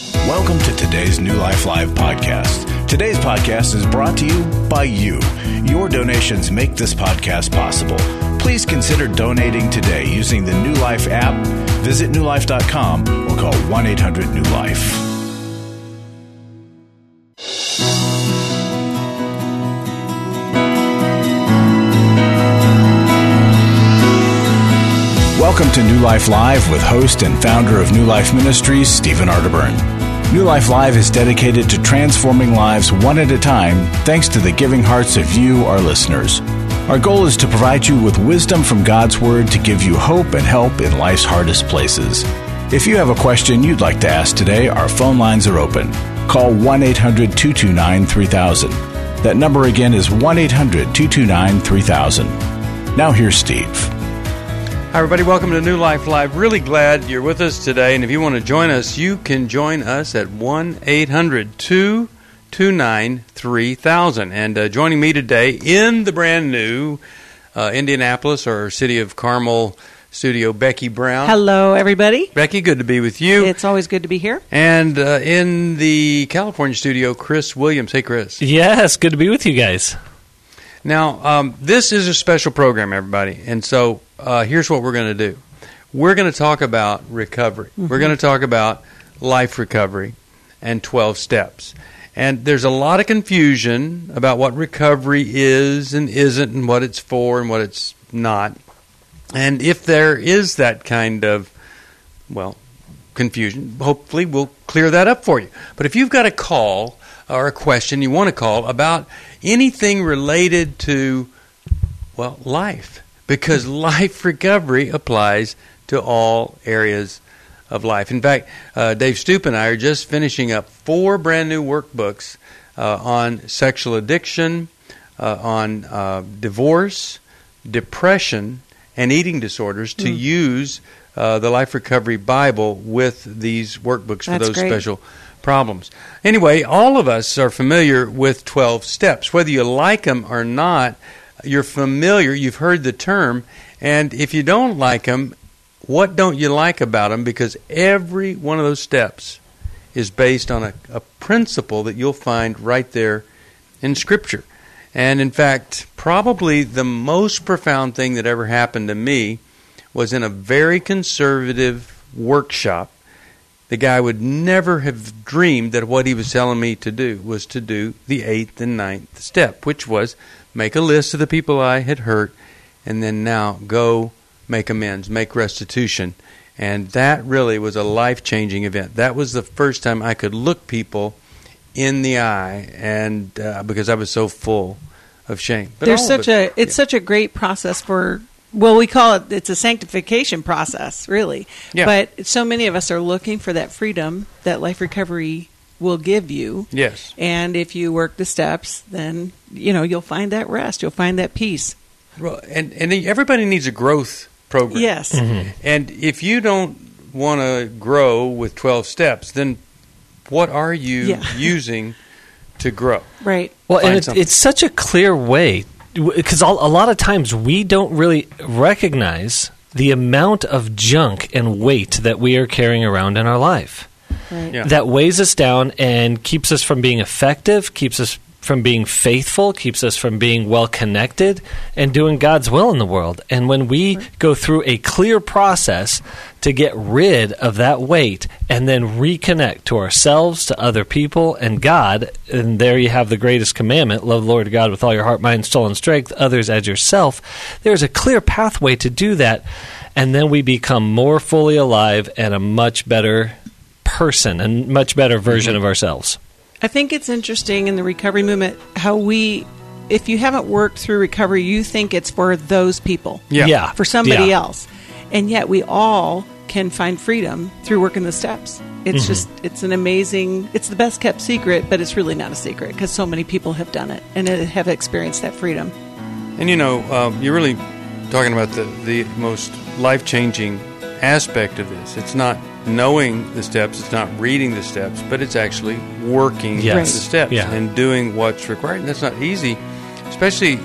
Welcome to today's New Life Live podcast. Today's podcast is brought to you by you. Your donations make this podcast possible. Please consider donating today using the New Life app, visit newlife.com, or call 1-800-NEW-LIFE. Welcome to New Life Live with host and founder of New Life Ministries, Stephen Arterburn. New Life Live is dedicated to transforming lives one at a time thanks to the giving hearts of you, our listeners. Our goal is to provide you with wisdom from God's Word to give you hope and help in life's hardest places. If you have a question you'd like to ask today, our phone lines are open. Call 1-800-229-3000. That number again is 1-800-229-3000. Now here's Steve. Hi, everybody. Welcome to New Life Live. Really glad you're with us today. And if you want to join us, you can join us at 1-800-229-3000. And joining me today in the brand new Indianapolis or City of Carmel studio, Becky Brown. Hello, everybody. Becky, good to be with you. It's always good to be here. And in the California studio, Chris Williams. Hey, Chris. Yes, good to be with you guys. Now, this is a special program, everybody. And so here's what we're going to do. We're going to talk about recovery. Mm-hmm. We're going to talk about life recovery and 12 steps. And there's a lot of confusion about what recovery is and isn't and what it's for and what it's not. And if there is that kind of, confusion, hopefully we'll clear that up for you. But if you've got a call or a question you want to call about anything related to, life, because life recovery applies to all areas of life. In fact, Dave Stoop and I are just finishing up 4 brand new workbooks on sexual addiction, on divorce, depression, and eating disorders to use the Life Recovery Bible with these workbooks for those special problems. Anyway, all of us are familiar with 12 steps. Whether you like them or not, you're familiar, you've heard the term, and if you don't like them, what don't you like about them? Because every one of those steps is based on a principle that you'll find right there in Scripture. And in fact, probably the most profound thing that ever happened to me was in a very conservative workshop. The guy would never have dreamed that what he was telling me to do was to do the 8th and 9th step, which was make a list of the people I had hurt, and then now go make amends, make restitution. And that really was a life-changing event. That was the first time I could look people in the eye, and because I was so full of shame. But it's such a great process for. Well, we call it's a sanctification process, really. Yeah. But so many of us are looking for that freedom that life recovery will give you. Yes. And if you work the steps, then, you'll find that rest. You'll find that peace. Well, and everybody needs a growth program. Yes. Mm-hmm. And if you don't want to grow with 12 steps, then what are you using to grow? Right. Well, and it's such a clear way, because a lot of times we don't really recognize the amount of junk and weight that we are carrying around in our life. Right. Yeah. That weighs us down and keeps us from being effective, keeps us from being faithful, keeps us from being well-connected and doing God's will in the world. And when we go through a clear process to get rid of that weight and then reconnect to ourselves, to other people, and God, and there you have the greatest commandment, love the Lord God with all your heart, mind, soul, and strength, others as yourself, there's a clear pathway to do that, and then we become more fully alive and a much better person and much better version of ourselves. I think it's interesting in the recovery movement how if you haven't worked through recovery, you think it's for those people. Yeah. For somebody else. And yet we all can find freedom through working the steps. It's just, it's the best kept secret, but it's really not a secret because so many people have done it and have experienced that freedom. And you're really talking about the most life-changing aspect of this. It's not knowing the steps, it's not reading the steps, but it's actually working the steps and doing what's required. And that's not easy, especially,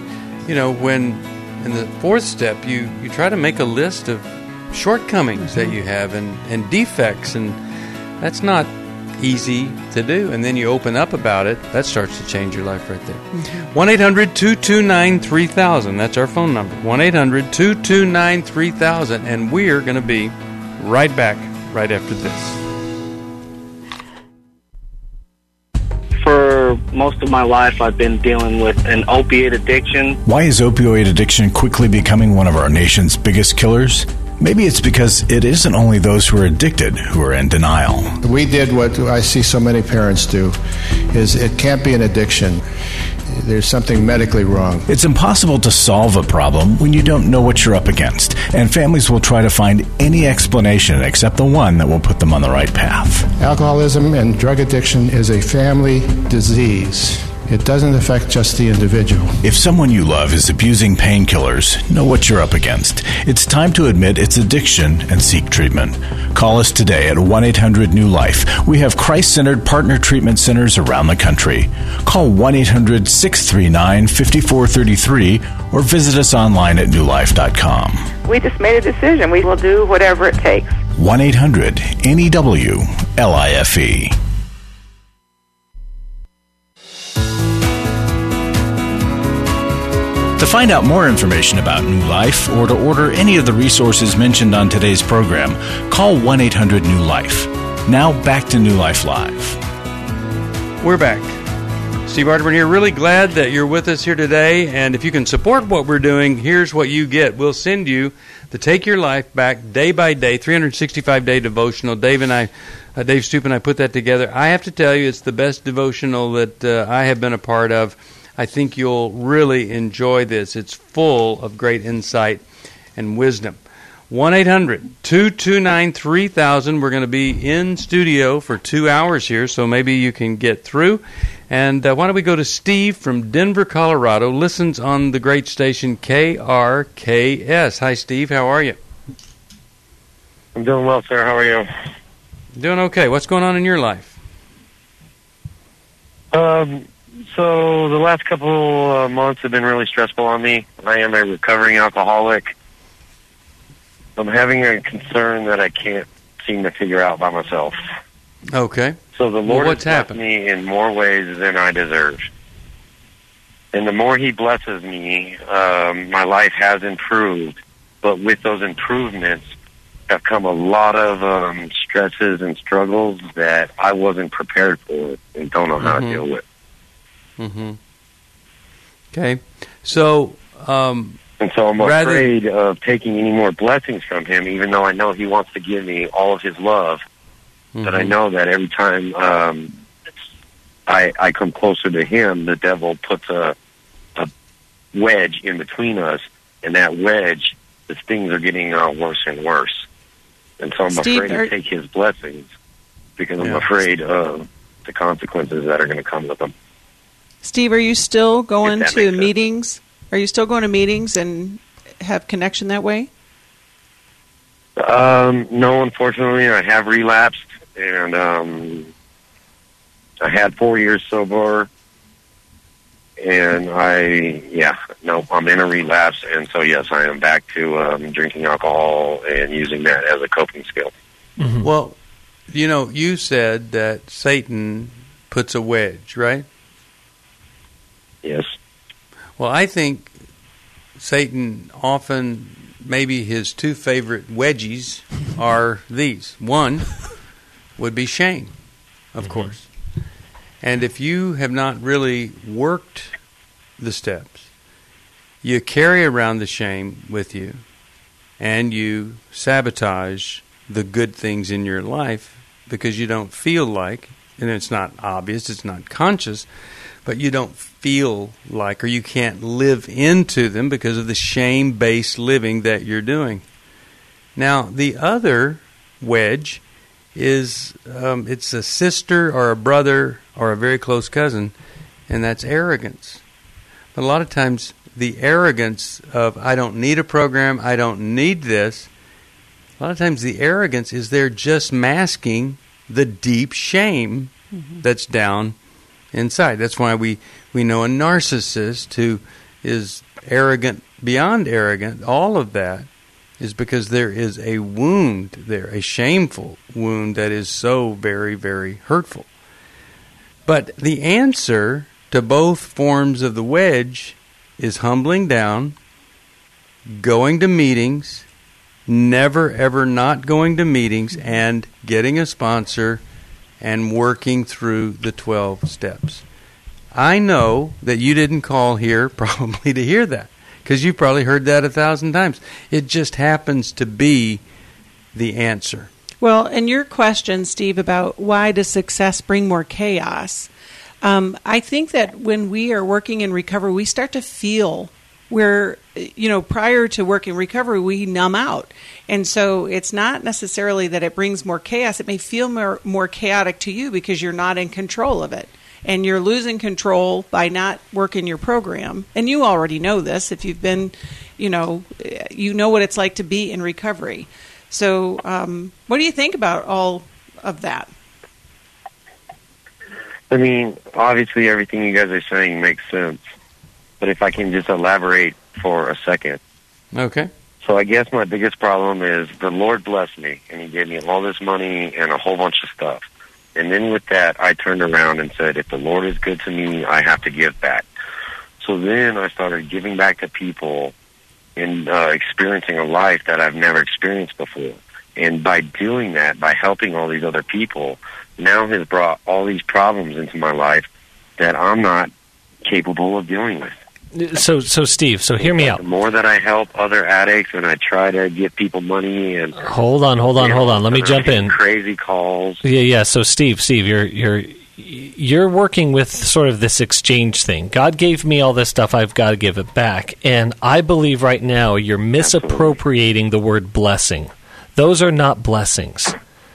when in the 4th step you try to make a list of shortcomings that you have and defects, and that's not easy to do. And then you open up about it. That starts to change your life right there. 1-800-229-3000. That's our phone number. 1-800-229-3000. And we're going to be right back right after this. For most of my life, I've been dealing with an opiate addiction. Why is opioid addiction quickly becoming one of our nation's biggest killers? Maybe it's because it isn't only those who are addicted who are in denial. We did what I see so many parents do, is it can't be an addiction. There's something medically wrong. It's impossible to solve a problem when you don't know what you're up against, and families will try to find any explanation except the one that will put them on the right path. Alcoholism and drug addiction is a family disease. It doesn't affect just the individual. If someone you love is abusing painkillers, know what you're up against. It's time to admit it's addiction and seek treatment. Call us today at 1-800-NEW-LIFE. We have Christ-centered partner treatment centers around the country. Call 1-800-639-5433 or visit us online at newlife.com. We just made a decision. We will do whatever it takes. 1-800-NEW-LIFE. To find out more information about New Life or to order any of the resources mentioned on today's program, call 1-800-NEW-LIFE. Now back to New Life Live. We're back. Steve Arterburn here. Really glad that you're with us here today. And if you can support what we're doing, here's what you get. We'll send you the Take Your Life Back Day by Day, 365-day devotional. Dave Stoop and I put that together. I have to tell you, it's the best devotional that I have been a part of. I think you'll really enjoy this. It's full of great insight and wisdom. 1-800-229-3000. We're going to be in studio for 2 hours here, so maybe you can get through. And why don't we go to Steve from Denver, Colorado, listens on the great station KRKS. Hi, Steve. How are you? I'm doing well, sir. How are you? Doing okay. What's going on in your life? So the last couple months have been really stressful on me. I am a recovering alcoholic. I'm having a concern that I can't seem to figure out by myself. Okay. So the Lord what's has blessed happened? me in more ways than I deserve. And the more He blesses me, my life has improved. But with those improvements have come a lot of stresses and struggles that I wasn't prepared for and don't know how to deal with. Mm-hmm. Okay. So, and so I'm afraid of taking any more blessings from Him, even though I know He wants to give me all of His love. But I know that every time I come closer to Him, the devil puts a wedge in between us, and that wedge, the things are getting worse and worse. And so I'm afraid to take His blessings because I'm afraid of the consequences that are going to come with them. Steve, are you still going to meetings? Are you still going to meetings and have connection that way? No, unfortunately, I have relapsed, and I had 4 years sober, and I'm in a relapse, and so yes, I am back to drinking alcohol and using that as a coping skill. Mm-hmm. Well, you said that Satan puts a wedge, right? Yes. Well, I think Satan often, maybe his two favorite wedgies are these. One would be shame, of course. And if you have not really worked the steps, you carry around the shame with you, and you sabotage the good things in your life because you don't feel like, and it's not obvious, it's not conscious, but you don't feel like, or you can't live into them because of the shame-based living that you're doing. Now, the other wedge is it's a sister or a brother or a very close cousin, and that's arrogance. But a lot of times, the arrogance of, I don't need a program, I don't need this, a lot of times the arrogance is they're just masking the deep shame that's down inside. That's why we know a narcissist who is arrogant beyond arrogant. All of that is because there is a wound there, a shameful wound that is so very, very hurtful. But the answer to both forms of the wedge is humbling down, going to meetings, never ever not going to meetings, and getting a sponsor and working through the 12 steps. I know that you didn't call here probably to hear that, because you've probably heard that 1,000 times. It just happens to be the answer. Well, and your question, Steve, about why does success bring more chaos? I think that when we are working in recovery, we start to feel where, prior to working recovery, we numb out. And so it's not necessarily that it brings more chaos. It may feel more chaotic to you because you're not in control of it. And you're losing control by not working your program. And you already know this. If you've been, you know what it's like to be in recovery. So what do you think about all of that? I mean, obviously everything you guys are saying makes sense. But if I can just elaborate for a second. Okay. So I guess my biggest problem is the Lord blessed me, and He gave me all this money and a whole bunch of stuff. And then with that, I turned around and said, if the Lord is good to me, I have to give back. So then I started giving back to people and experiencing a life that I've never experienced before. And by doing that, by helping all these other people, now has brought all these problems into my life that I'm not capable of dealing with. So Steve, hear me out. The more that I help other addicts and I try to give people money and hold on. Let me jump in. Crazy calls. Yeah. So Steve, you're working with sort of this exchange thing. God gave me all this stuff. I've got to give it back. And I believe right now you're misappropriating the word blessing. Those are not blessings.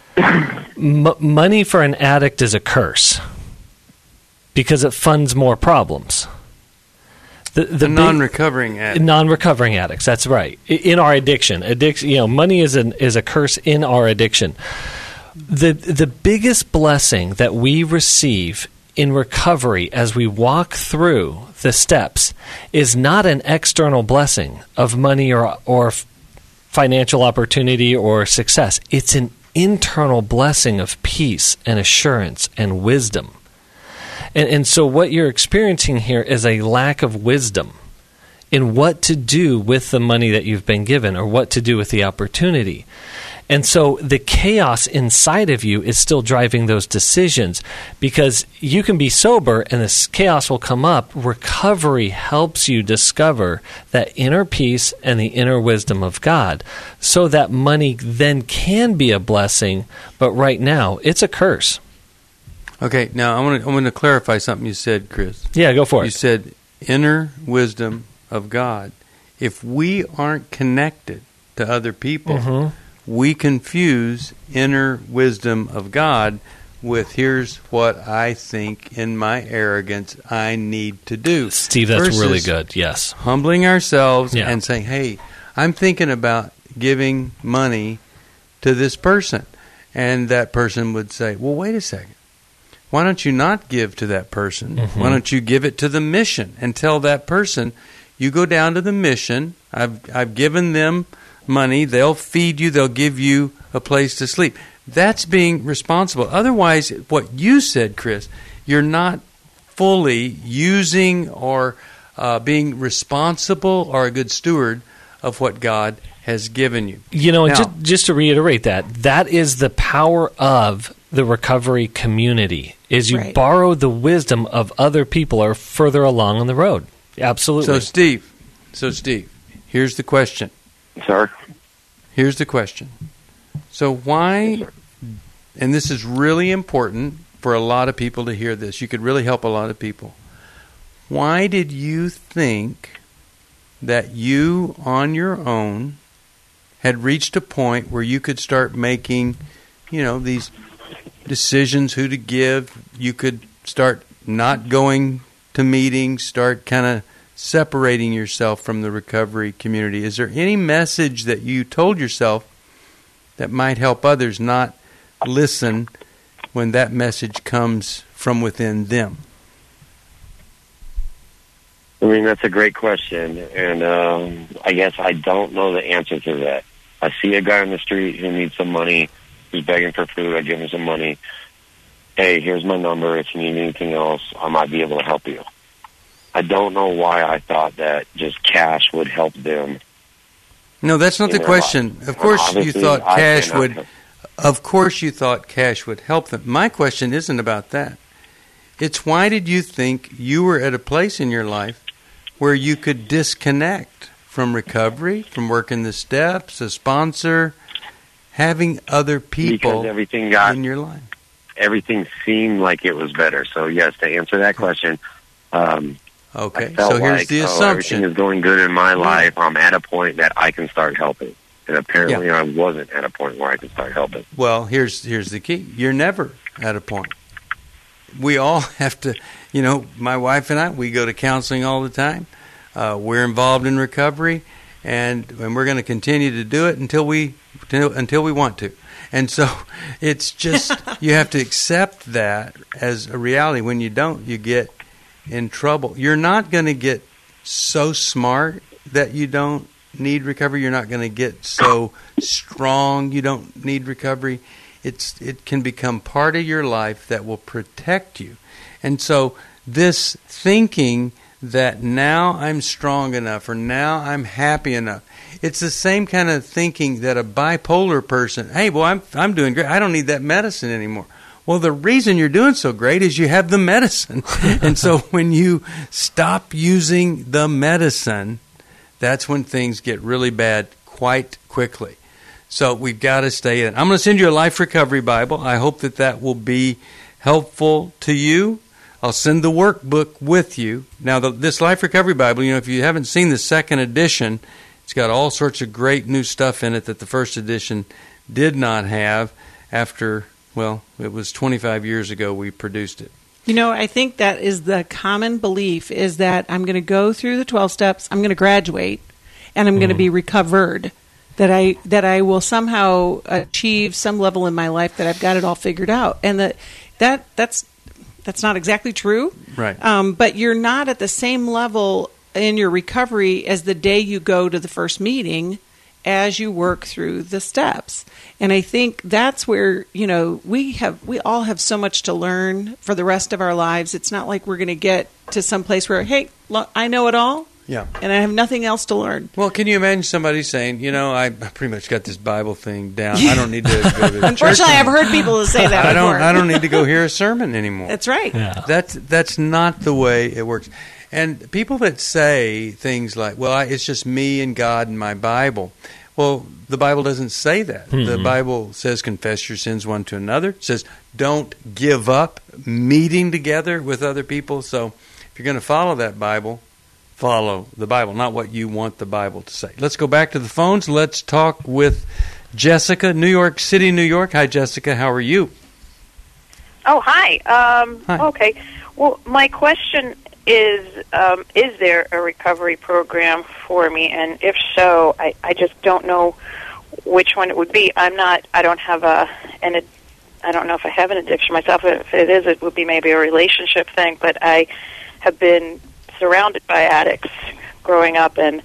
Money for an addict is a curse because it funds more problems. The non-recovering addicts. Non-recovering addicts, that's right. In our addiction, money is a curse in our addiction. The biggest blessing that we receive in recovery as we walk through the steps is not an external blessing of money or financial opportunity or success. It's an internal blessing of peace and assurance and wisdom. And so what you're experiencing here is a lack of wisdom in what to do with the money that you've been given or what to do with the opportunity. And so the chaos inside of you is still driving those decisions because you can be sober and this chaos will come up. Recovery helps you discover that inner peace and the inner wisdom of God so that money then can be a blessing, but right now it's a curse. Okay, now I want to clarify something you said, Chris. Yeah, go for it. You said inner wisdom of God. If we aren't connected to other people, we confuse inner wisdom of God with here's what I think in my arrogance I need to do. Steve, that's really good, yes. Humbling ourselves and saying, hey, I'm thinking about giving money to this person. And that person would say, well, wait a second. Why don't you not give to that person? Why don't you give it to the mission and tell that person, you go down to the mission, I've given them money, they'll feed you, they'll give you a place to sleep. That's being responsible. Otherwise, what you said, Chris, you're not fully using or being responsible or a good steward of what God has given you. Now, just to reiterate that is the power of the recovery community, is you borrow the wisdom of other people or further along on the road. Absolutely. So Steve, here's the question. Sir? Here's the question. So why, and this is really important for a lot of people to hear this, you could really help a lot of people. Why did you think that you on your own had reached a point where you could start making, these decisions, who to give, you could start not going to meetings, start kind of separating yourself from the recovery community? Is there any message that you told yourself that might help others not listen when that message comes from within them? I mean, that's a great question, and I guess I don't know the answer to that. I see a guy on the street who needs some money, who's begging for food, I give him some money. Hey, here's my number. If you need anything else, I might be able to help you. I don't know why I thought that just cash would help them. No, that's not the question. Life. Of course, you Obviously, thought I cash cannot would. help. Of course, you thought cash would help them. My question isn't about that. It's why did you think you were at a place in your life where you could disconnect from recovery, from working the steps, a sponsor, having other people Because everything got in your life? Everything seemed like it was better. So yes, to answer that question, Okay, I felt so here's like, the everything assumption. is going good in my life. I'm at a point that I can start helping, and apparently I wasn't at a point where I could start helping. Well, here's the key. You're never at a point. We all have to, my wife and I, we go to counseling all the time. We're involved in recovery, and we're going to continue to do it until we want to. And so it's just, you have to accept that as a reality. When you don't, you get in trouble. You're not going to get so smart that you don't need recovery. You're not going to get so strong you don't need recovery. It can become part of your life that will protect you. And so this thinking that now I'm strong enough or now I'm happy enough, it's the same kind of thinking that a bipolar person, hey, well, I'm doing great. I don't need that medicine anymore. Well, the reason you're doing so great is you have the medicine. And so when you stop using the medicine, that's when things get really bad quite quickly. So we've got to stay in. I'm going to send you a Life Recovery Bible. I hope that will be helpful to you. I'll send the workbook with you. Now, this Life Recovery Bible, if you haven't seen the second edition, it's got all sorts of great new stuff in it that the first edition did not have after, it was 25 years ago we produced it. I think that is the common belief, is that I'm going to go through the 12 steps, I'm going to graduate, and I'm going to be recovered. That I will somehow achieve some level in my life that I've got it all figured out, and that's not exactly true. Right. But you're not at the same level in your recovery as the day you go to the first meeting, as you work through the steps. And I think that's where we all have so much to learn for the rest of our lives. It's not like we're going to get to some place where, hey, I know it all. Yeah. And I have nothing else to learn. Well, can you imagine somebody saying, I pretty much got this Bible thing down. I don't need to go to Unfortunately, I've heard people say that before. I don't need to go hear a sermon anymore. That's right. Yeah. That's not the way it works. And people that say things like, it's just me and God and my Bible. Well, the Bible doesn't say that. Mm-hmm. The Bible says confess your sins one to another. It says don't give up meeting together with other people. So if you're going to follow that Bible, follow the Bible, not what you want the Bible to say. Let's go back to the phones. Let's talk with Jessica, New York City, New York. Hi, Jessica. How are you? Oh, hi. Hi. Okay. Well, my question is there a recovery program for me? And if so, I just don't know which one it would be. I don't have I don't know if I have an addiction myself. If it is, it would be maybe a relationship thing. But I have been surrounded by addicts growing up, and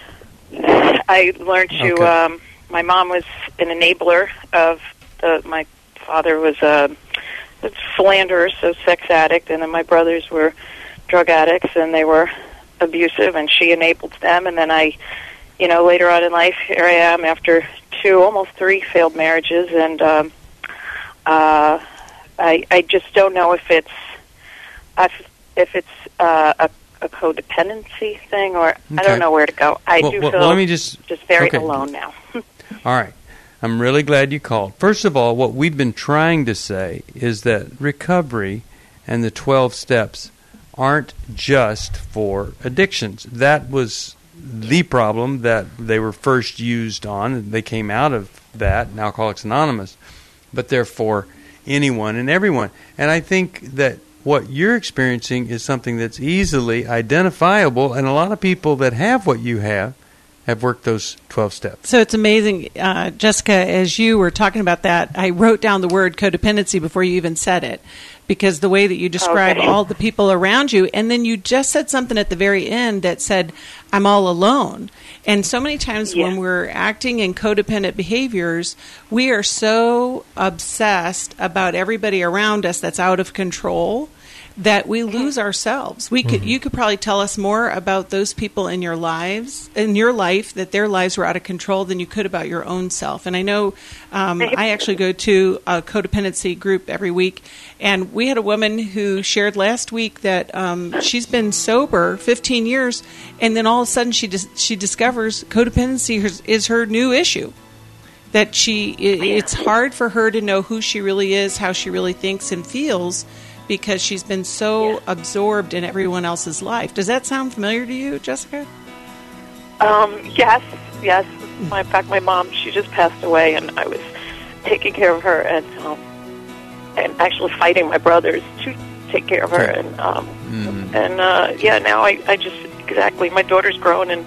I learned to. My mom was an enabler of my father was a philanderer, so sex addict, and then my brothers were drug addicts, and they were abusive, and she enabled them. And then I, later on in life, here I am after 2, almost 3 failed marriages, and I just don't know if it's a codependency thing, or I don't know where to go. I do feel just very alone now. All right. I'm really glad you called. First of all, what we've been trying to say is that recovery and the 12 steps aren't just for addictions. That was the problem that they were first used on. They came out of that in Alcoholics Anonymous. But they're for anyone and everyone. And I think that what you're experiencing is something that's easily identifiable, and a lot of people that have what you have have worked those 12 steps. So it's amazing, Jessica, as you were talking about that, I wrote down the word codependency before you even said it, because the way that you describe all the people around you, and then you just said something at the very end that said, I'm all alone. And so many times when we're acting in codependent behaviors, we are so obsessed about everybody around us that's out of control that we lose ourselves. You could probably tell us more about those people in your life, that their lives were out of control, than you could about your own self. And I know I actually go to a codependency group every week, and we had a woman who shared last week that she's been sober 15 years, and then all of a sudden she discovers codependency is her new issue. That it's hard for her to know who she really is, how she really thinks and feels, because she's been so absorbed in everyone else's life. Does that sound familiar to you, Jessica? Yes. In fact, my mom, she just passed away, and I was taking care of her and actually fighting my brothers to take care of her. And now I just exactly. My daughter's grown, and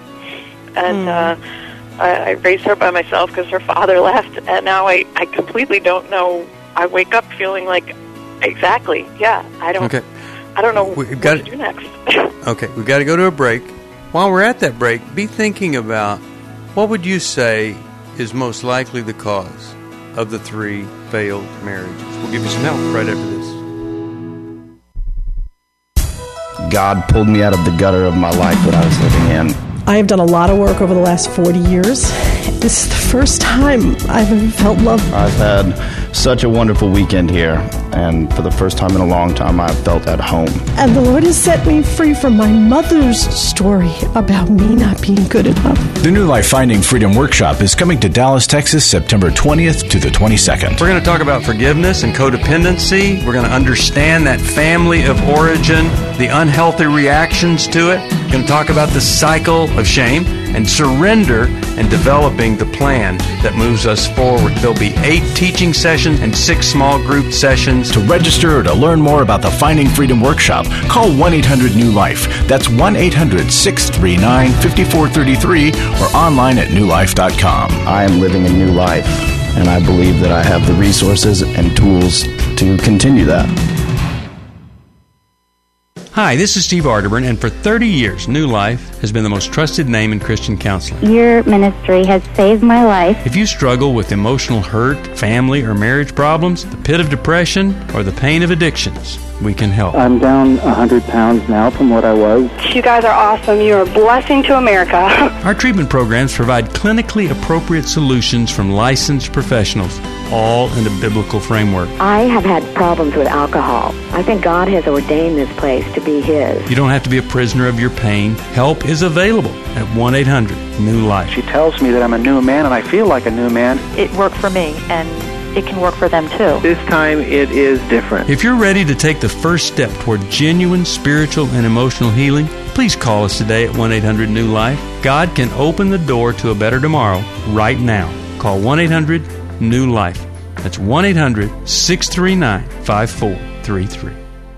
I raised her by myself because her father left, and now I completely don't know. I wake up feeling like. Exactly. Yeah. I don't know what to do next. Okay. We've got to go to a break. While we're at that break, be thinking about what would you say is most likely the cause of the 3 failed marriages. We'll give you some help right after this. God pulled me out of the gutter of my life that I was living in. I have done a lot of work over the last 40 years. This is the first time I've ever felt love. I've had such a wonderful weekend here, and for the first time in a long time, I've felt at home. And the Lord has set me free from my mother's story about me not being good enough. The New Life Finding Freedom Workshop is coming to Dallas, Texas, September 20th to the 22nd. We're going to talk about forgiveness and codependency. We're going to understand that family of origin, the unhealthy reactions to it. We're going to talk about the cycle of shame and surrender and developing the plan that moves us forward. There'll be 8 teaching sessions and 6 small group sessions. To register or to learn more about the Finding Freedom Workshop, call 1-800-NEW-LIFE. That's 1-800-639-5433 or online at newlife.com. I am living a new life, and I believe that I have the resources and tools to continue that. Hi, this is Steve Arterburn, and for 30 years, New Life has been the most trusted name in Christian counseling. Your ministry has saved my life. If you struggle with emotional hurt, family or marriage problems, the pit of depression, or the pain of addictions, we can help. I'm down 100 pounds now from what I was. You guys are awesome. You're a blessing to America. Our treatment programs provide clinically appropriate solutions from licensed professionals, all in a biblical framework. I have had problems with alcohol. I think God has ordained this place to be His. You don't have to be a prisoner of your pain. Help is available at 1-800-NEW-LIFE. She tells me that I'm a new man, and I feel like a new man. It worked for me, and it can work for them too. This time it is different. If you're ready to take the first step toward genuine spiritual and emotional healing, please call us today at 1-800-NEW-LIFE. God can open the door to a better tomorrow right now. Call 1-800-NEW-LIFE. That's 1-800-639-5433.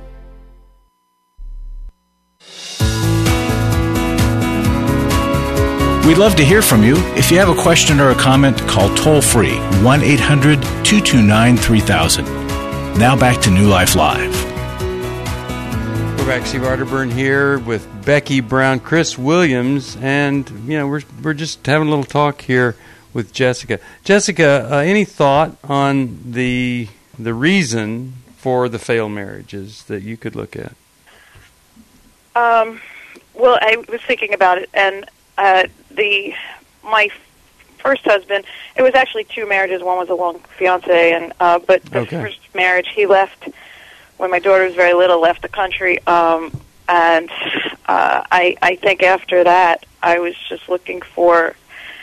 We'd love to hear from you. If you have a question or a comment, call toll-free 1-800-229-3000. Now back to New Life Live. We're back. Steve Arterburn here with Becky Brown, Chris Williams, and we're just having a little talk here with Jessica. Jessica, any thought on the reason for the failed marriages that you could look at? Well, I was thinking about it, and my first husband, it was actually 2 marriages. One was a long fiance, and but the first marriage, he left when my daughter was very little, left the country, and I think after that, I was just looking for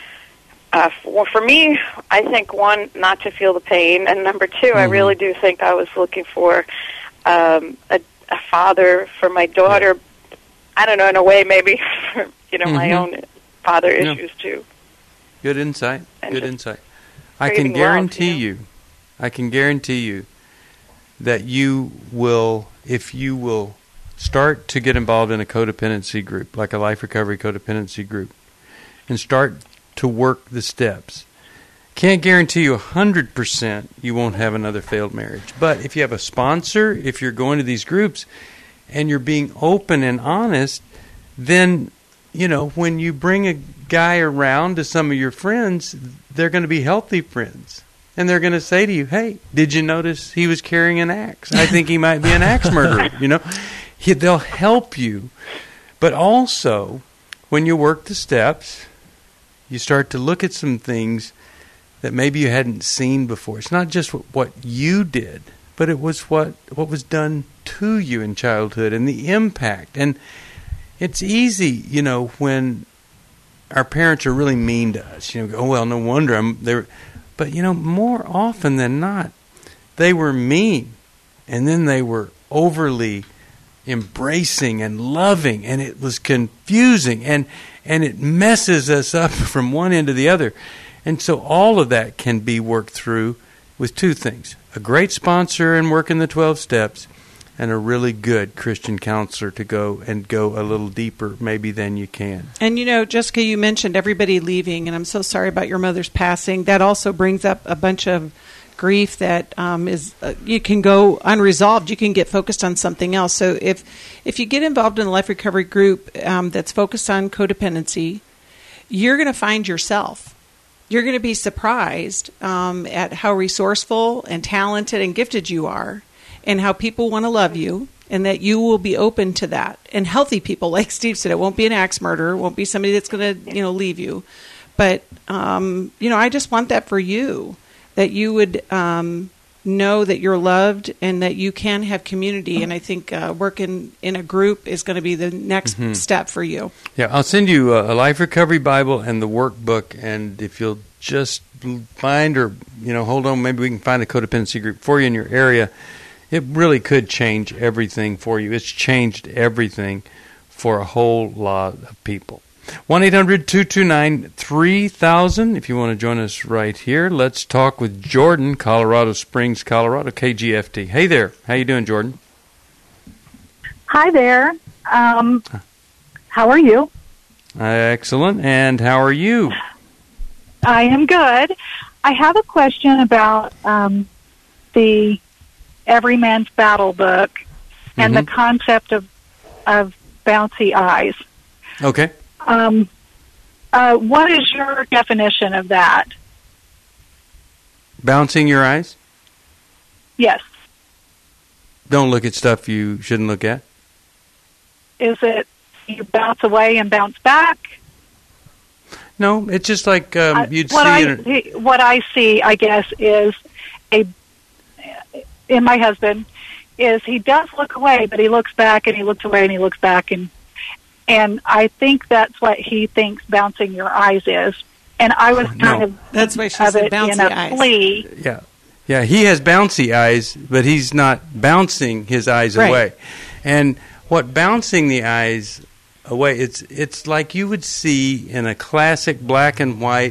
me, I think, 1, not to feel the pain, and number 2, I really do think I was looking for a father for my daughter. I don't know, in a way, maybe for, my own father issues too. Good insight. Good insight. I can guarantee you that you will, if you will start to get involved in a codependency group, like a life recovery codependency group, and start to work the steps. Can't guarantee you 100% you won't have another failed marriage. But if you have a sponsor, if you're going to these groups and you're being open and honest, then, when you bring a guy around to some of your friends, they're going to be healthy friends. And they're going to say to you, hey, did you notice he was carrying an axe? I think he might be an axe murderer, They'll help you. But also, when you work the steps, you start to look at some things that maybe you hadn't seen before. It's not just what you did, but it was what was done to you in childhood and the impact. And it's easy, when our parents are really mean to us. Oh, well, no wonder they're. But, more often than not, they were mean. And then they were overly embracing and loving. And it was confusing. And it messes us up from one end to the other. And so all of that can be worked through with two things. A great sponsor and working the 12 steps, and a really good Christian counselor to go a little deeper maybe than you can. And, Jessica, you mentioned everybody leaving, and I'm so sorry about your mother's passing. That also brings up a bunch of grief that you can go unresolved. You can get focused on something else. So if you get involved in a life recovery group that's focused on codependency, you're going to find yourself. You're going to be surprised at how resourceful and talented and gifted you are, and how people want to love you, and that you will be open to that. And healthy people, like Steve said, it won't be an axe murderer, won't be somebody that's going to, leave you. But, I just want that for you, that you would know that you're loved and that you can have community. And I think working in a group is going to be the next step for you. Yeah, I'll send you a Life Recovery Bible and the workbook. And if you'll just find hold on, maybe we can find a codependency group for you in your area. It really could change everything for you. It's changed everything for a whole lot of people. 1-800-229-3000 if you want to join us right here. Let's talk with Jordan, Colorado Springs, Colorado, KGFT. Hey there. How you doing, Jordan? Hi there. How are you? Excellent. And how are you? I am good. I have a question about the Every Man's Battle book and the concept of bouncy eyes. Okay. What is your definition of that? Bouncing your eyes? Yes. Don't look at stuff you shouldn't look at? Is it you bounce away and bounce back? No, it's just like you'd see... What I see, I guess, is in my husband, is he does look away, but he looks back and he looks away and he looks back. And I think that's what he thinks bouncing your eyes is. And I was kind of... That's why she said bouncy eyes. Plea. Yeah, he has bouncy eyes, but he's not bouncing his eyes away. And what bouncing the eyes away, it's like you would see in a classic black and white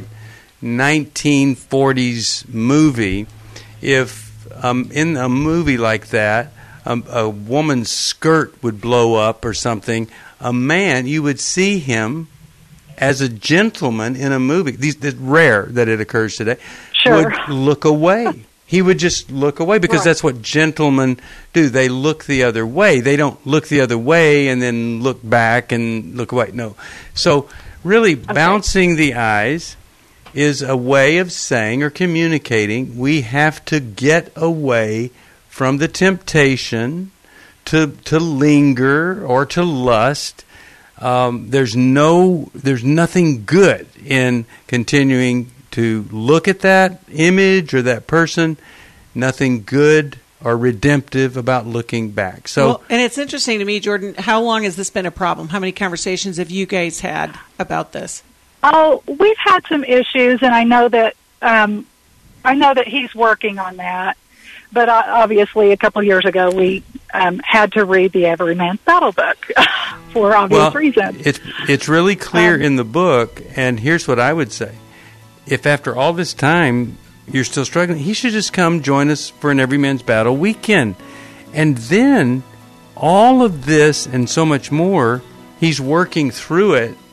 1940s movie. If in a movie like that, a woman's skirt would blow up or something, a man, you would see him as a gentleman in a movie. It's rare that it occurs today. Sure. Would look away. He would just look away because that's what gentlemen do. They look the other way. They don't look the other way and then look back and look away. No. So really bouncing the eyes is a way of saying or communicating we have to get away from the temptation to linger or to lust. There's nothing good in continuing to look at that image or that person. Nothing good or redemptive about looking back. So, and it's interesting to me, Jordan, how long has this been a problem? How many conversations have you guys had about this? Oh, we've had some issues, and I know that he's working on that. But obviously, a couple of years ago, we had to read the Every Man's Battle book for obvious reasons. It's really clear in the book, and here's what I would say. If after all this time you're still struggling, he should just come join us for an Every Man's Battle weekend. And then all of this and so much more, he's working through it,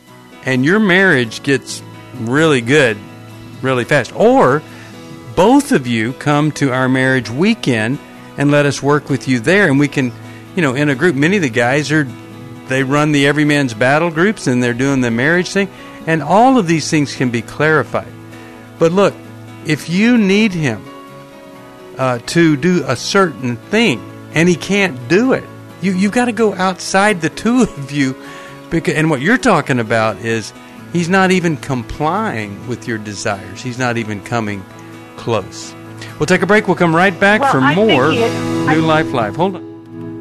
and your marriage gets really good really fast. Or both of you come to our marriage weekend and let us work with you there, and we can, in a group. Many of the guys they run the Every Man's Battle groups, and they're doing the marriage thing, and all of these things can be clarified. But look, if you need him to do a certain thing, and he can't do it, you've got to go outside the two of you, and what you're talking about is he's not even complying with your desires. He's not even coming close. We'll take a break. We'll come right back for more New Life Live. Hold on.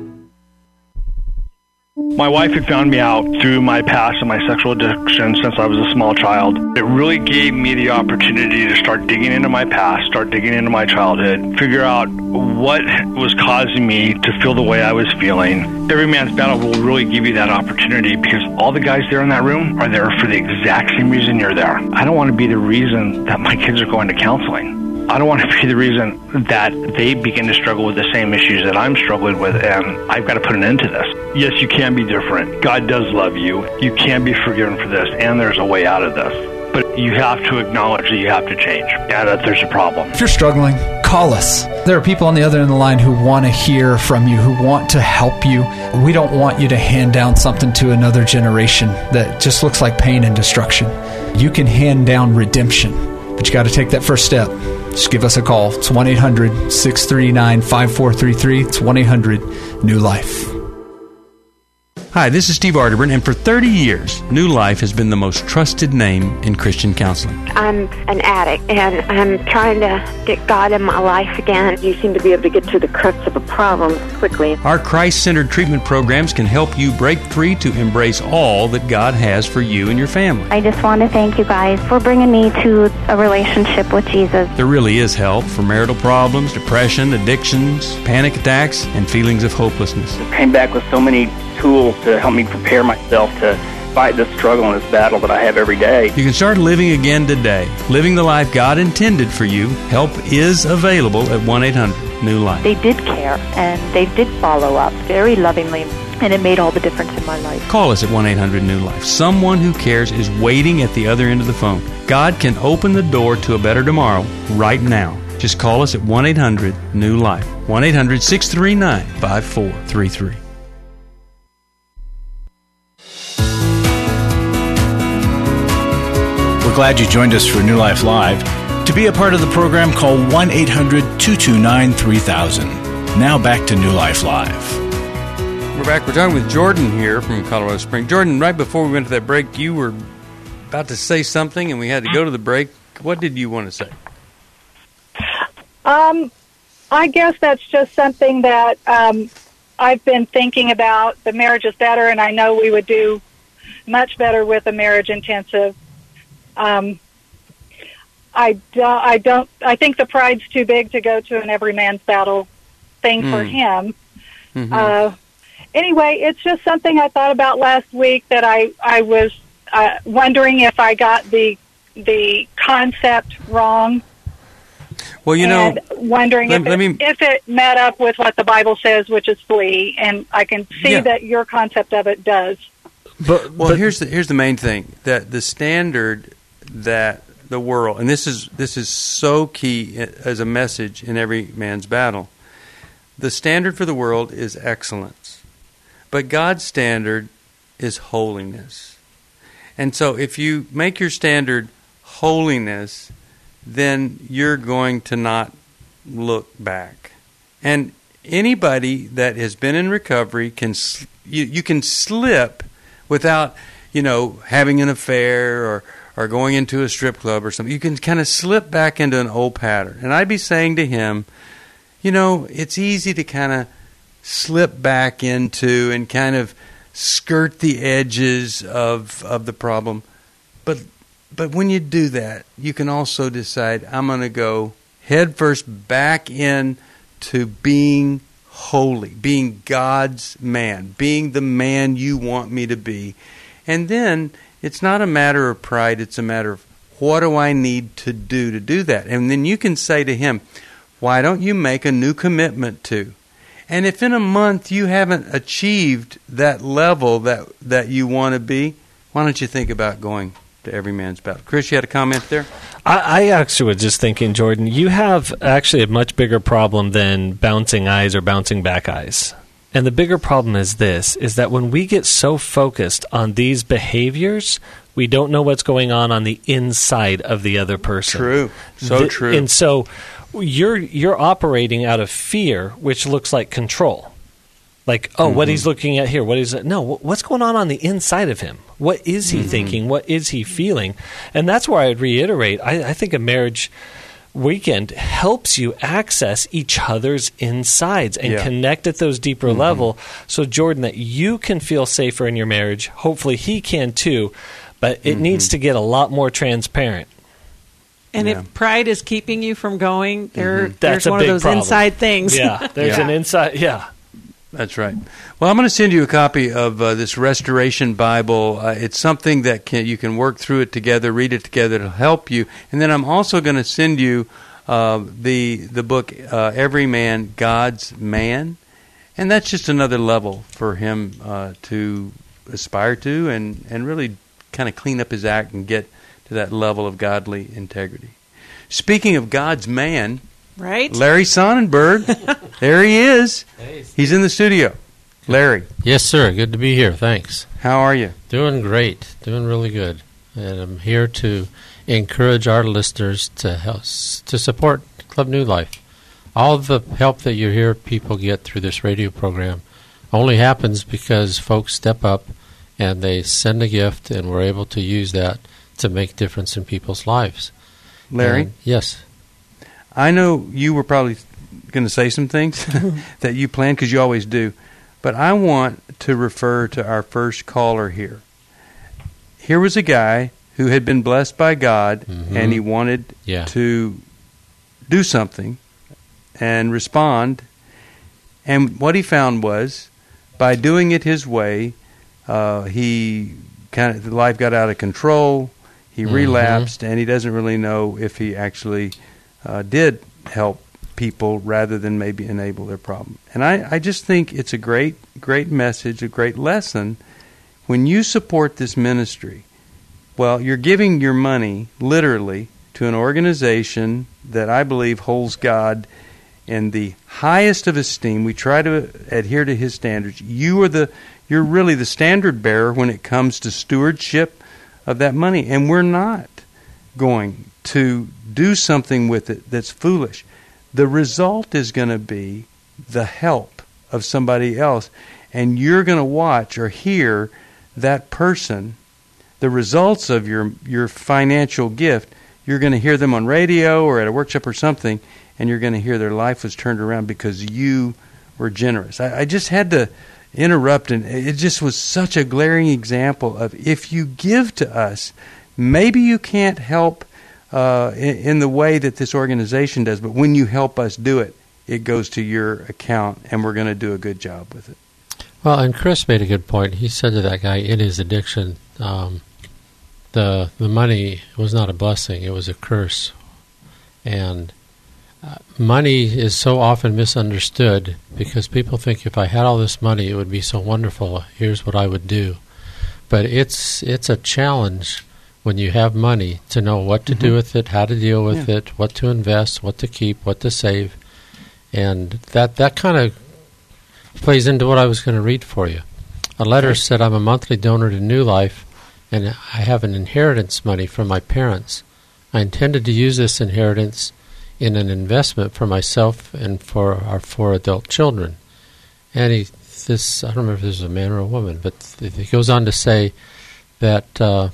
My wife had found me out through my past and my sexual addiction since I was a small child. It really gave me the opportunity to start digging into my past, start digging into my childhood, figure out what was causing me to feel the way I was feeling. Every Man's Battle will really give you that opportunity because all the guys there in that room are there for the exact same reason you're there. I don't want to be the reason that my kids are going to counseling. I don't want to be the reason that they begin to struggle with the same issues that I'm struggling with, and I've got to put an end to this. Yes, you can be different. God does love you. You can be forgiven for this, and there's a way out of this. But you have to acknowledge that you have to change, and that there's a problem. If you're struggling, call us. There are people on the other end of the line who want to hear from you, who want to help you. We don't want you to hand down something to another generation that just looks like pain and destruction. You can hand down redemption, but you got to take that first step. Just give us a call. It's 1-800-639-5433. It's 1-800-NEW-LIFE. Hi, this is Steve Arterburn, and for 30 years, New Life has been the most trusted name in Christian counseling. I'm an addict, and I'm trying to get God in my life again. You seem to be able to get to the crux of a problem quickly. Our Christ-centered treatment programs can help you break free to embrace all that God has for you and your family. I just want to thank you guys for bringing me to a relationship with Jesus. There really is help for marital problems, depression, addictions, panic attacks, and feelings of hopelessness. I came back with so many tools to help me prepare myself to fight this struggle and this battle that I have every day. You can start living again today, living the life God intended for you. Help is available at 1-800-NEW-LIFE. They did care, and they did follow up very lovingly, and it made all the difference in my life. Call us at 1-800-NEW-LIFE. Someone who cares is waiting at the other end of the phone. God can open the door to a better tomorrow right now. Just call us at 1-800-NEW-LIFE. 1-800-639-5433. We're glad you joined us for New Life Live. To be a part of the program, call 1-800-229-3000. Now back to New Life Live. We're back. We're talking with Jordan here from Colorado Springs. Jordan, right before we went to that break, you were about to say something, and we had to go to the break. What did you want to say? I guess that's just something that I've been thinking about. The marriage is better, and I know we would do much better with a marriage intensive. I think the pride's too big to go to an Every Man's Battle thing for him. Mm-hmm. Anyway, it's just something I thought about last week that I was wondering if I got the concept wrong. Well, wondering if it met up with what the Bible says, which is flee, and I can see that your concept of it does. But here's the main thing, that the standard that the world, and this is so key as a message in Every Man's Battle. The standard for the world is excellence, but God's standard is holiness. And so if you make your standard holiness, then you're going to not look back. And anybody that has been in recovery you can slip without, having an affair or going into a strip club or something. You can kind of slip back into an old pattern. And I'd be saying to him, it's easy to kind of slip back into and kind of skirt the edges of the problem. But when you do that, you can also decide, I'm going to go head first back in to being holy, being God's man, being the man you want me to be. And then it's not a matter of pride, it's a matter of what do I need to do that. And then you can say to him, why don't you make a new commitment to? And if in a month you haven't achieved that level that you want to be, why don't you think about going to Every Man's Battle? Chris, you had a comment there? I actually was just thinking, Jordan, you have actually a much bigger problem than bouncing eyes or bouncing back eyes. And the bigger problem is this, is that when we get so focused on these behaviors, we don't know what's going on the inside of the other person. True. So true. And so you're operating out of fear, which looks like control. Like, what he's looking at here, what's going on the inside of him? What is he thinking? What is he feeling? And that's where I'd reiterate, I think a marriage weekend helps you access each other's insides and connect at those deeper level. So, Jordan, that you can feel safer in your marriage. Hopefully he can too, but it needs to get a lot more transparent. And if pride is keeping you from going, there's That's one a of big those problem. inside things. Yeah, there's an inside, That's right. Well, I'm going to send you a copy of this Restoration Bible. It's something that you can work through it together, read it together. It'll help you. And then I'm also going to send you the book, Every Man, God's Man. And that's just another level for him to aspire to and really kind of clean up his act and get to that level of godly integrity. Speaking of God's man... Right? Larry Sonnenberg. There he is. He's in the studio. Larry. Yes, sir. Good to be here. Thanks. How are you? Doing great. Doing really good. And I'm here to encourage our listeners to support Club New Life. All of the help that you hear people get through this radio program only happens because folks step up and they send a gift, and we're able to use that to make a difference in people's lives. Larry? Yes. I know you were probably going to say some things that you planned, because you always do, but I want to refer to our first caller here. Here was a guy who had been blessed by God, and he wanted to do something and respond, and what he found was, by doing it his way, life got out of control, he relapsed, and he doesn't really know if he actually... did help people rather than maybe enable their problem. And I just think it's a great message, a great lesson. When you support this ministry, well, you're giving your money, literally, to an organization that I believe holds God in the highest of esteem. We try to adhere to His standards. You're really the standard bearer when it comes to stewardship of that money. And we're not going to do something with it that's foolish. The result is going to be the help of somebody else, and you're going to watch or hear that person, the results of your financial gift. You're going to hear them on radio or at a workshop or something, and you're going to hear their life was turned around because you were generous. I just had to interrupt, and it just was such a glaring example of, if you give to us, maybe you can't help in the way that this organization does, but when you help us do it, it goes to your account, and we're going to do a good job with it. Well, and Chris made a good point. He said to that guy in his addiction, the money was not a blessing, it was a curse. And money is so often misunderstood because people think, if I had all this money, it would be so wonderful. Here's what I would do. But it's a challenge when you have money to know what to do with it, how to deal with it, what to invest, what to keep, what to save. And that kind of plays into what I was going to read for you. A letter said, I'm a monthly donor to New Life, and I have an inheritance money from my parents. I intended to use this inheritance in an investment for myself and for our 4 adult children. And I don't remember if this was a man or a woman, but he goes on to say that a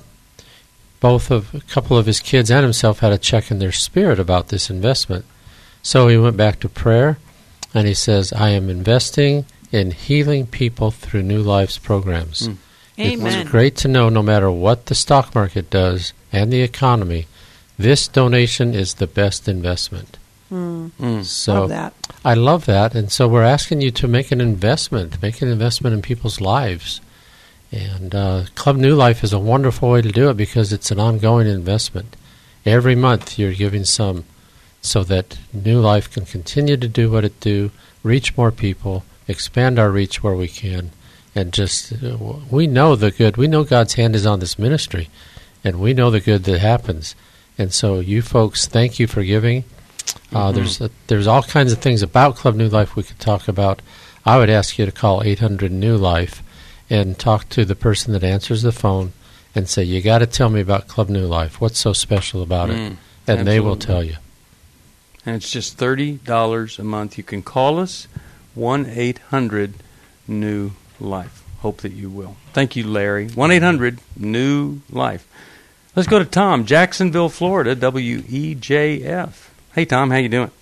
couple of his kids and himself had a check in their spirit about this investment. So he went back to prayer, and he says, I am investing in healing people through New Life's programs. Amen. It's great to know, no matter what the stock market does and the economy, this donation is the best investment. So love that. I love that, and so we're asking you to make an investment in people's lives. And Club New Life is a wonderful way to do it because it's an ongoing investment. Every month you're giving some so that New Life can continue to do what it do, reach more people, expand our reach where we can, And just, we know the good. We know God's hand is on this ministry, and we know the good that happens. And so you folks, thank you for giving. There's all kinds of things about Club New Life we could talk about. I would ask you to call 800 New Life and talk to the person that answers the phone and say, you got to tell me about Club New Life. What's so special about it? And absolutely. They will tell you. And it's just $30 a month. You can call us, 1-800-NEW-LIFE. Hope that you will. Thank you, Larry. 1-800-NEW-LIFE. Let's go to Tom, Jacksonville, Florida, WEJF. Hey, Tom, how you doing?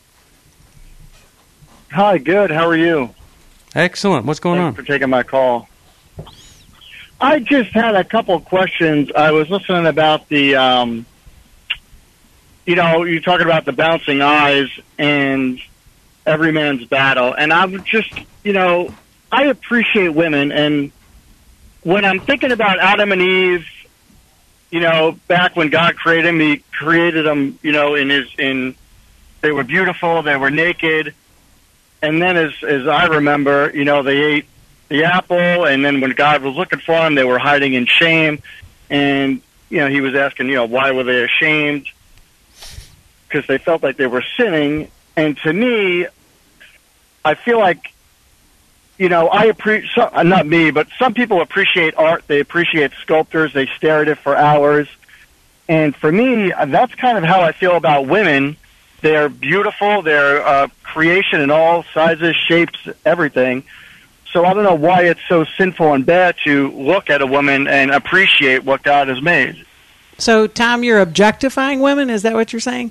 Hi, good. How are you? Excellent. What's going on? Thanks for taking my call. I just had a couple of questions. I was listening about the, you're talking about the bouncing eyes and every man's battle. And I would just, I appreciate women. And when I'm thinking about Adam and Eve, back when God created them, He created them, they were beautiful, they were naked. And then as I remember, they ate the apple, and then when God was looking for them, they were hiding in shame. And, He was asking, why were they ashamed? Because they felt like they were sinning. And to me, I feel like, I appreciate, not me, but some people appreciate art. They appreciate sculptors. They stare at it for hours. And for me, that's kind of how I feel about women. They're beautiful. They're creation in all sizes, shapes, everything. So I don't know why it's so sinful and bad to look at a woman and appreciate what God has made. So, Tom, you're objectifying women? Is that what you're saying?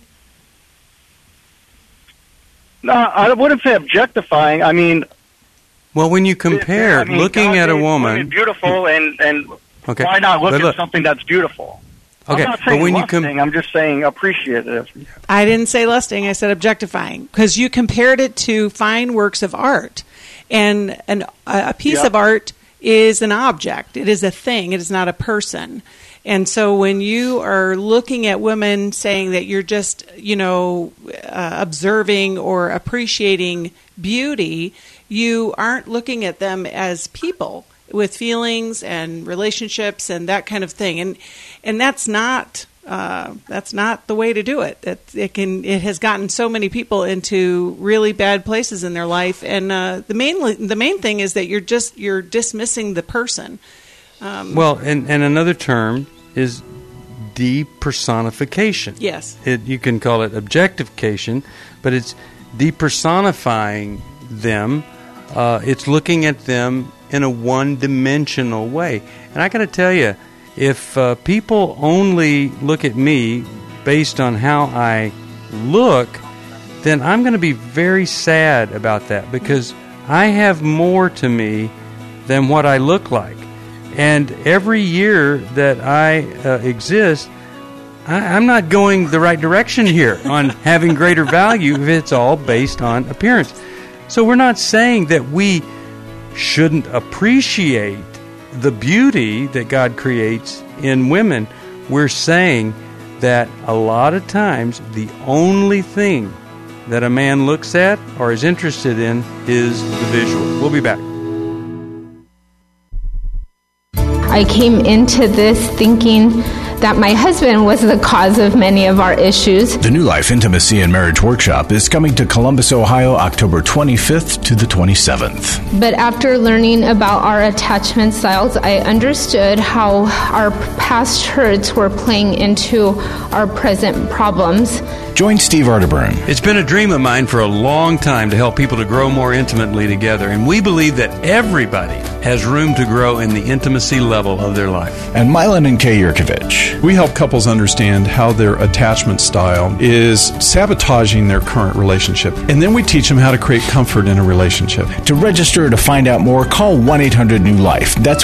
No, I wouldn't say objectifying. I mean... Well, when you compare looking God at a made woman... beautiful, and okay. Why not look at something that's beautiful? Okay, I'm not saying but when lusting, I'm just saying appreciative. I didn't say lusting, I said objectifying, because you compared it to fine works of art. And a piece of art is an object. It is a thing. It is not a person. And so when you are looking at women saying that you're just, observing or appreciating beauty, you aren't looking at them as people with feelings and relationships and that kind of thing. And that's not the way to do it. It has gotten so many people into really bad places in their life. And the main thing is that you're dismissing the person. Well, and another term is depersonification. Yes. You can call it objectification, but it's depersonifying them. It's looking at them in a one-dimensional way. And I got to tell you, if people only look at me based on how I look, then I'm going to be very sad about that, because I have more to me than what I look like. And every year that I exist, I'm not going the right direction here on having greater value if it's all based on appearance. So we're not saying that we shouldn't appreciate the beauty that God creates in women. We're saying that a lot of times the only thing that a man looks at or is interested in is the visual. We'll be back. I came into this thinking that my husband was the cause of many of our issues. The New Life Intimacy and Marriage Workshop is coming to Columbus, Ohio, October 25th to the 27th. But after learning about our attachment styles, I understood how our past hurts were playing into our present problems. Join Steve Arterburn. It's been a dream of mine for a long time to help people to grow more intimately together, and we believe that everybody has room to grow in the intimacy level of their life. And Milan and Kay Yurkovich. We help couples understand how their attachment style is sabotaging their current relationship, and then we teach them how to create comfort in a relationship. To register or to find out more, call 1-800-NEW-LIFE. That's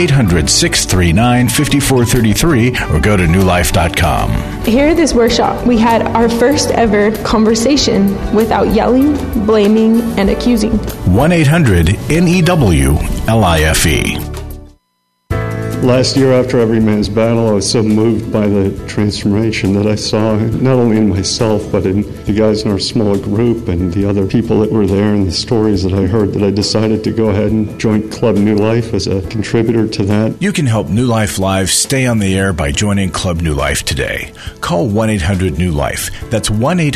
1-800-639-5433, or go to newlife.com. Here at this workshop, we had our first ever conversation without yelling, blaming, and accusing. 1-800-NEWLIFE. Last year after Every Man's Battle, I was so moved by the transformation that I saw, not only in myself, but in the guys in our small group and the other people that were there and the stories that I heard, that I decided to go ahead and join Club New Life as a contributor to that. You can help New Life Live stay on the air by joining Club New Life today. Call 1-800-NEW-LIFE. That's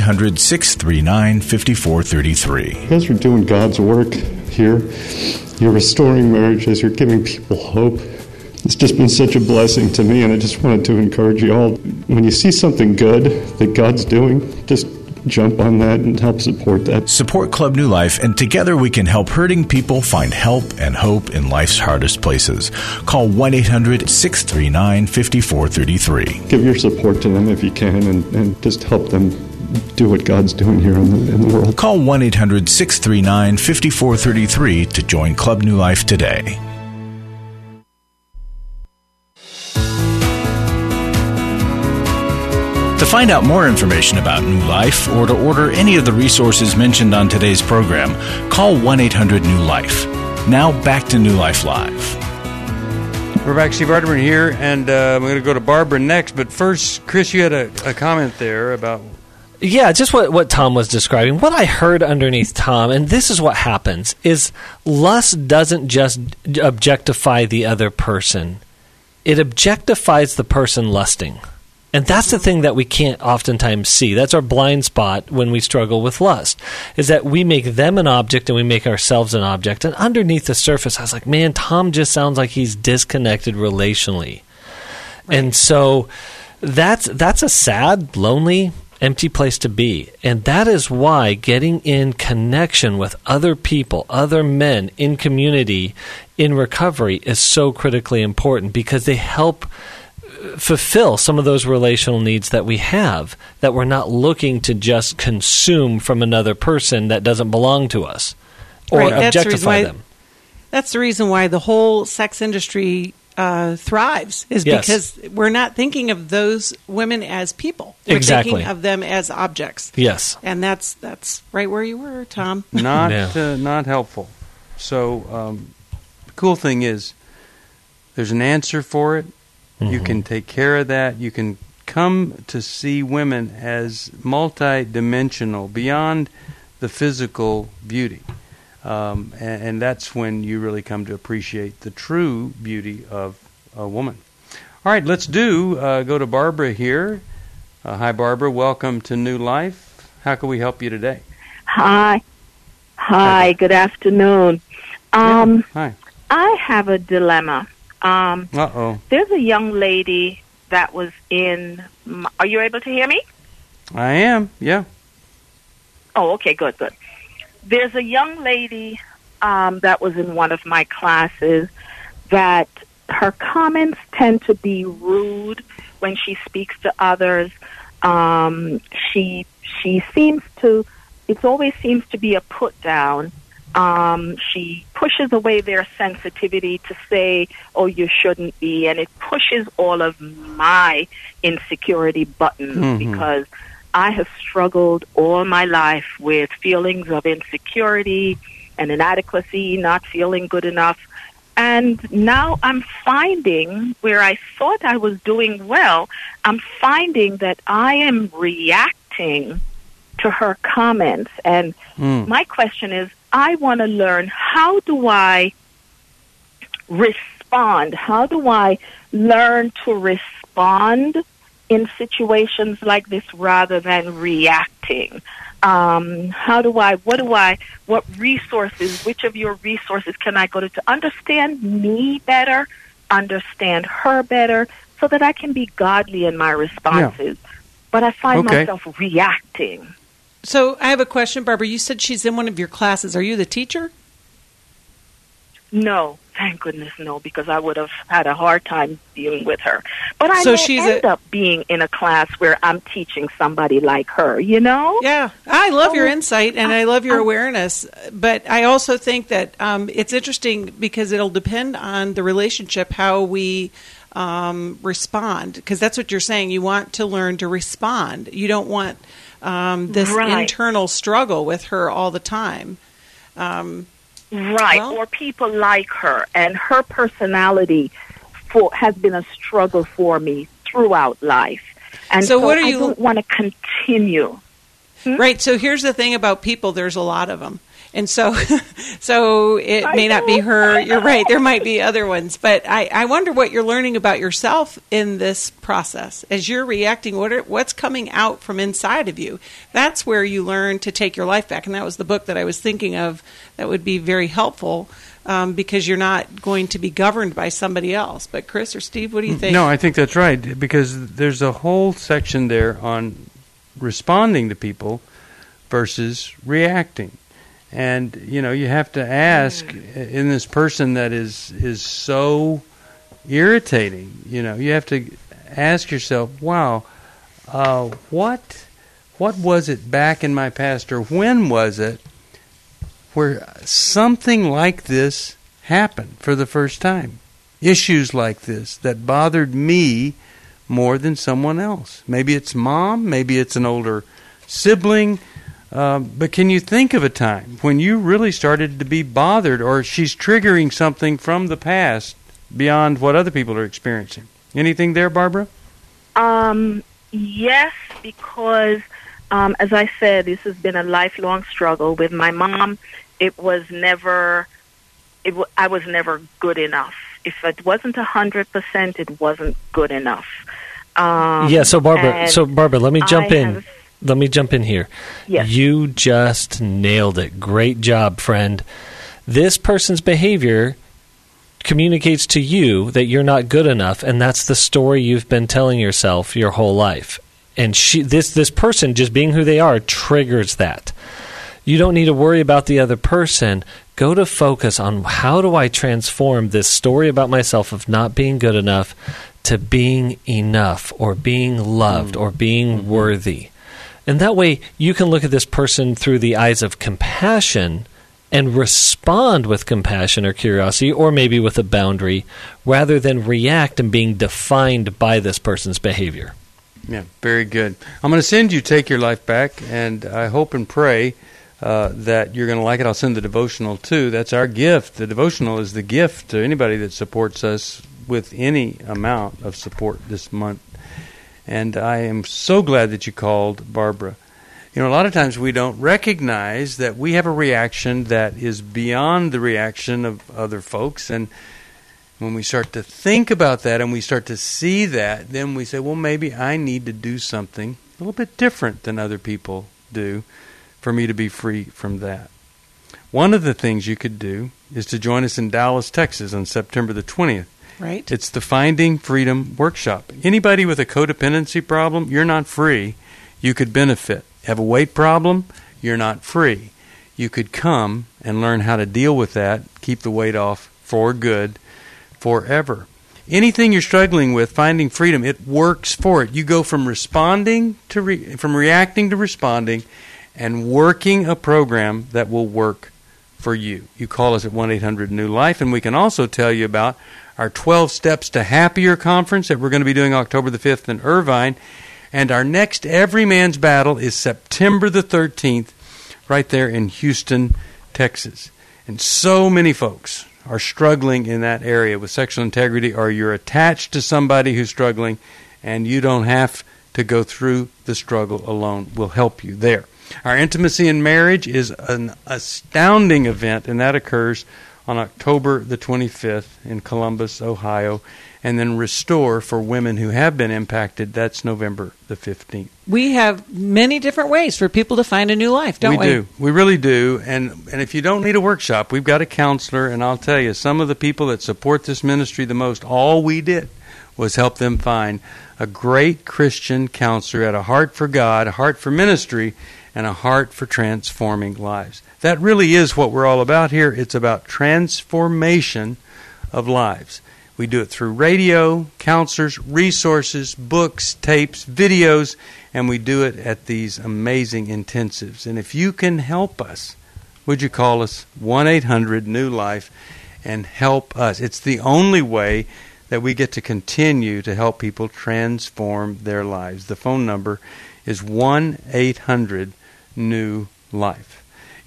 1-800-639-5433. You guys are doing God's work here. You're restoring marriages. You're giving people hope. It's just been such a blessing to me, and I just wanted to encourage you all. When you see something good that God's doing, just jump on that and help support that. Support Club New Life, and together we can help hurting people find help and hope in life's hardest places. Call 1-800-639-5433. Give your support to them if you can, and just help them do what God's doing here in the world. Call 1-800-639-5433 to join Club New Life today. To find out more information about New Life or to order any of the resources mentioned on today's program, call 1-800-NEW-LIFE. Now back to New Life Live. We're back. Steve Arterburn here, and I'm going to go to Barbara next. But first, Chris, you had a comment there about... Yeah, just what Tom was describing. What I heard underneath Tom, and this is what happens, is lust doesn't just objectify the other person. It objectifies the person lusting. And that's the thing that we can't oftentimes see. That's our blind spot when we struggle with lust, is that we make them an object and we make ourselves an object. And underneath the surface, I was like, man, Tom just sounds like he's disconnected relationally. Right. And so that's a sad, lonely, empty place to be. And that is why getting in connection with other people, other men in community, in recovery is so critically important, because they help fulfill some of those relational needs that we have, that we're not looking to just consume from another person that doesn't belong to us or objectify them. That's the reason why the whole sex industry thrives, is because we're not thinking of those women as people. We're thinking of them as objects. Yes. And that's right where you were, Tom. Not helpful. So the cool thing is there's an answer for it. Mm-hmm. You can take care of that. You can come to see women as multi-dimensional, beyond the physical beauty. And that's when you really come to appreciate the true beauty of a woman. All right, let's go to Barbara here. Hi, Barbara. Welcome to New Life. How can we help you today? Hi. Good afternoon. Hi. I have a dilemma. There's a young lady that was in... Are you able to hear me? I am, yeah. Oh, okay, good. There's a young lady that was in one of my classes that her comments tend to be rude when she speaks to others. She seems to... It always seems to be a put down. She pushes away their sensitivity to say, oh, you shouldn't be, and it pushes all of my insecurity buttons, because I have struggled all my life with feelings of insecurity and inadequacy, not feeling good enough. And now I'm finding, where I thought I was doing well, I'm finding that I am reacting to her comments. And my question is, I want to learn, how do I respond? How do I learn to respond in situations like this rather than reacting? What resources, which of your resources can I go to understand me better, understand her better, so that I can be godly in my responses? Yeah. But I find myself reacting. So I have a question, Barbara. You said she's in one of your classes. Are you the teacher? No, thank goodness no, because I would have had a hard time dealing with her. But I end up being in a class where I'm teaching somebody like her, you know? Yeah, I love your insight and I love your awareness. But I also think that it's interesting because it'll depend on the relationship, how we respond. Because that's what you're saying. You want to learn to respond. You don't want this internal struggle with her all the time. Or people like her, and her personality has been a struggle for me throughout life. And so what are I you, don't want to continue. Right. So here's the thing about people. There's a lot of them. And so it may not be her. You're right. There might be other ones. But I wonder what you're learning about yourself in this process. As you're reacting, what's coming out from inside of you? That's where you learn to take your life back. And that was the book that I was thinking of that would be very helpful because you're not going to be governed by somebody else. But Chris or Steve, what do you think? No, I think that's right, because there's a whole section there on responding to people versus reacting. And, you know, you have to ask, in this person that is so irritating, you know, you have to ask yourself, wow, what was it back in my past, or when was it where something like this happened for the first time? Issues like this that bothered me more than someone else. Maybe it's mom, maybe it's an older sibling, but can you think of a time when you really started to be bothered, or she's triggering something from the past beyond what other people are experiencing? Anything there, Barbara? Yes, because as I said, this has been a lifelong struggle with my mom. I was never good enough. If it wasn't 100%, it wasn't good enough. So Barbara, let me jump in. Let me jump in here. Yes. You just nailed it. Great job, friend. This person's behavior communicates to you that you're not good enough, and that's the story you've been telling yourself your whole life. And this person, just being who they are, triggers that. You don't need to worry about the other person. Go to focus on, how do I transform this story about myself of not being good enough to being enough, or being loved, or being worthy. And that way you can look at this person through the eyes of compassion and respond with compassion or curiosity, or maybe with a boundary, rather than react and being defined by this person's behavior. Yeah, very good. I'm going to send you Take Your Life Back, and I hope and pray that you're going to like it. I'll send the devotional too. That's our gift. The devotional is the gift to anybody that supports us with any amount of support this month. And I am so glad that you called, Barbara. You know, a lot of times we don't recognize that we have a reaction that is beyond the reaction of other folks. And when we start to think about that and we start to see that, then we say, well, maybe I need to do something a little bit different than other people do for me to be free from that. One of the things you could do is to join us in Dallas, Texas on September the 20th. Right. It's the Finding Freedom Workshop. Anybody with a codependency problem, you're not free. You could benefit. Have a weight problem, you're not free. You could come and learn how to deal with that, keep the weight off for good, forever. Anything you're struggling with, finding freedom, it works for it. You go from responding to from reacting to responding, and working a program that will work for you. You call us at 1-800-NEW-LIFE, and we can also tell you about our 12 Steps to Happier conference that we're going to be doing October the 5th in Irvine. And our next Every Man's Battle is September the 13th, right there in Houston, Texas. And so many folks are struggling in that area with sexual integrity, or you're attached to somebody who's struggling, and you don't have to go through the struggle alone. We'll help you there. Our Intimacy in Marriage is an astounding event, and that occurs on October the 25th in Columbus, Ohio. And then Restore for women who have been impacted, that's November the 15th. We have many different ways for people to find a new life, don't we? We do. We really do. And if you don't need a workshop, we've got a counselor. And I'll tell you, some of the people that support this ministry the most, all we did was help them find a great Christian counselor who had a heart for God, a heart for ministry, and a heart for transforming lives. That really is what we're all about here. It's about transformation of lives. We do it through radio, counselors, resources, books, tapes, videos, and we do it at these amazing intensives. And if you can help us, would you call us 1-800-NEW-LIFE and help us? It's the only way that we get to continue to help people transform their lives. The phone number is 1-800-NEW-LIFE.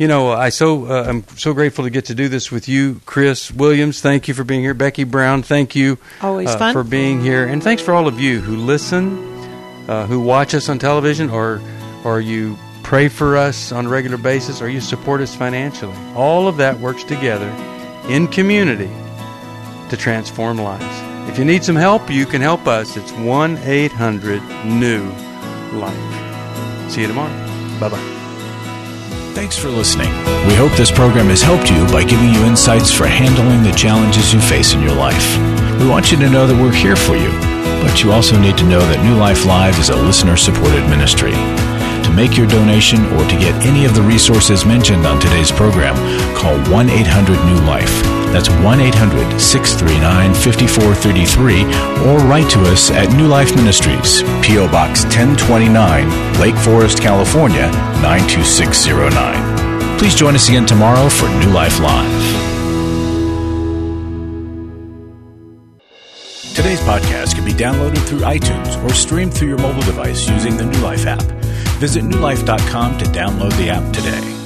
I'm so grateful to get to do this with you, Chris Williams. Thank you for being here. Becky Brown, thank you always fun for being here. And thanks for all of you who listen, who watch us on television, or you pray for us on a regular basis, or you support us financially. All of that works together in community to transform lives. If you need some help, you can help us. It's 1-800-NEW-LIFE. See you tomorrow. Bye-bye. Thanks for listening. We hope this program has helped you by giving you insights for handling the challenges you face in your life. We want you to know that we're here for you, but you also need to know that New Life Live is a listener-supported ministry. To make your donation or to get any of the resources mentioned on today's program, call 1-800-NEW-LIFE. That's 1-800-639-5433, or write to us at New Life Ministries, P.O. Box 1029, Lake Forest, California, 92609. Please join us again tomorrow for New Life Live. Today's podcast can be downloaded through iTunes or streamed through your mobile device using the New Life app. Visit newlife.com to download the app today.